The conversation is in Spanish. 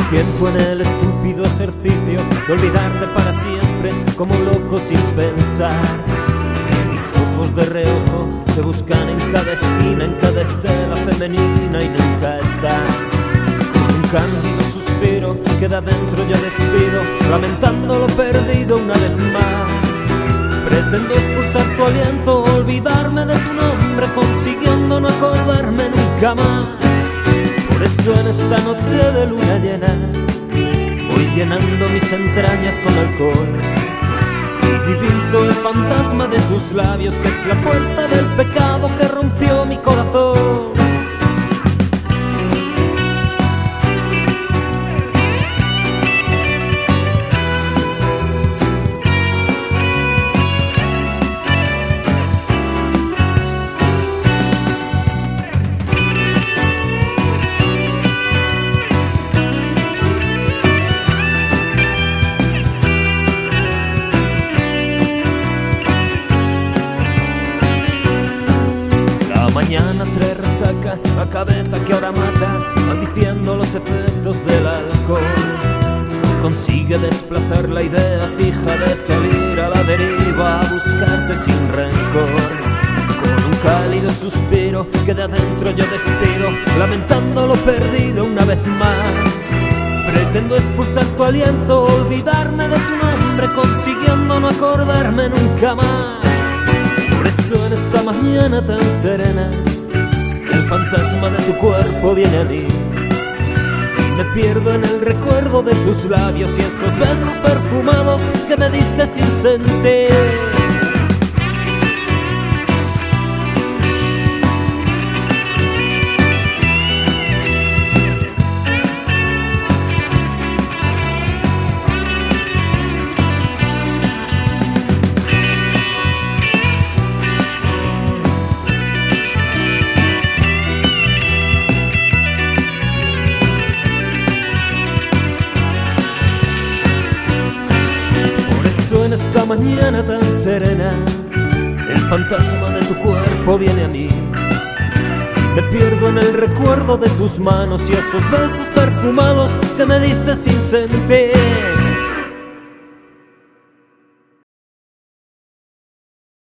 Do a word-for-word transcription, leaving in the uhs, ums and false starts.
tiempo en el estúpido ejercicio de olvidarte para siempre como un loco sin pensar. Mis ojos de reojo te buscan en cada esquina, en cada estela femenina y nunca estás. Con un cándido suspiro que de adentro ya despido, lamentando lo perdido una vez más. Pretendo expulsar tu aliento, olvidarme de tu nombre, consiguiendo no acordarme nunca más. Por eso en esta noche de luna llena voy llenando mis entrañas con alcohol y diviso el fantasma de tus labios, que es la puerta del pecado que rompió mi corazón. Mañana trae resaca la cabeza que ahora mata, maldiciendo los efectos del alcohol. No consigue desplazar la idea fija de salir a la deriva a buscarte sin rencor. Con un cálido suspiro que de adentro yo despido, lamentando lo perdido una vez más. Pretendo expulsar tu aliento, olvidarme de tu nombre, consiguiendo no acordarme nunca más. Por eso en esta mañana tan serena el fantasma de tu cuerpo viene a mí y me pierdo en el recuerdo de tus labios y esos besos perfumados que me diste sin sentir. En esta mañana tan serena el fantasma de tu cuerpo viene a mí. Me pierdo en el recuerdo de tus manos y esos besos perfumados que me diste sin sentir.